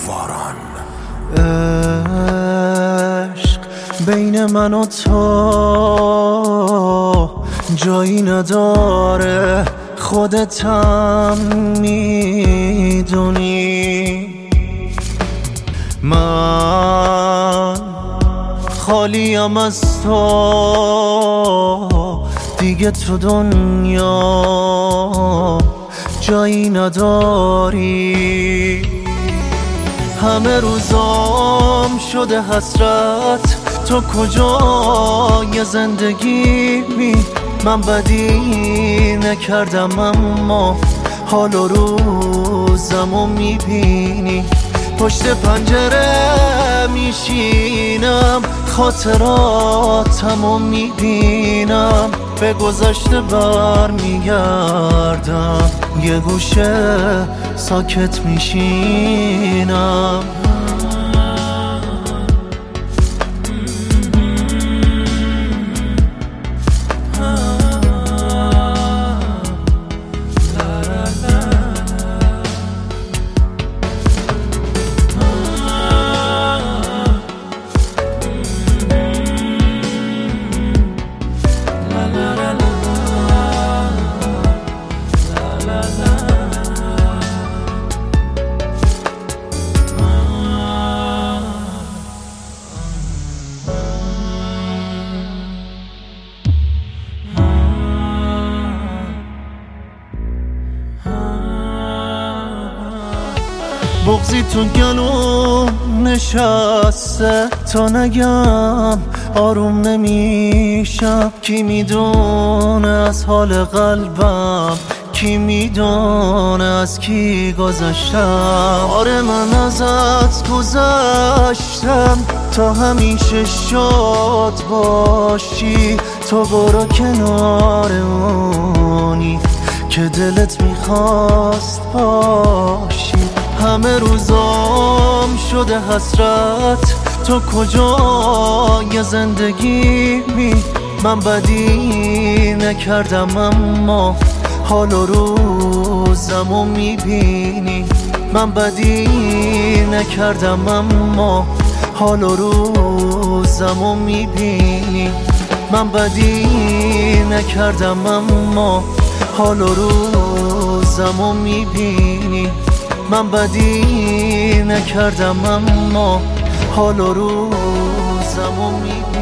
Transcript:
بوفاران. عشق بین من و تو جایی نداره، خودتم میدونی. من خالیم از تو، دیگه تو دنیا جایی نداری. همه روزام شده حسرت، تو کجای زندگی می؟ من بدی نکردم اما حال و روزمو میبینی. پشت پنجره میشینم، خاطراتمو میبینم، به گذشته بر میگردم، یه گوشه ساکت میشینم. بغضی تو گلو نشسته، تا نگم آروم نمیشم. کی میدونه از حال قلبم، کی میدونه از کی گذشتم. آره من ازت گذشتم تا همیشه شاد باشی. تو برو کنار اونی که دلت میخواست باشی. همه روزام شده حسرت، تو کجای زندگی می؟ من بدی نکردم اما حال و روزمو میبینی. من بدی نکردم اما حال و روزمو میبینی. من بدی نکردم اما حال و روزمو میبینی. من بدی نکردم اما حال و روزمو میبینی.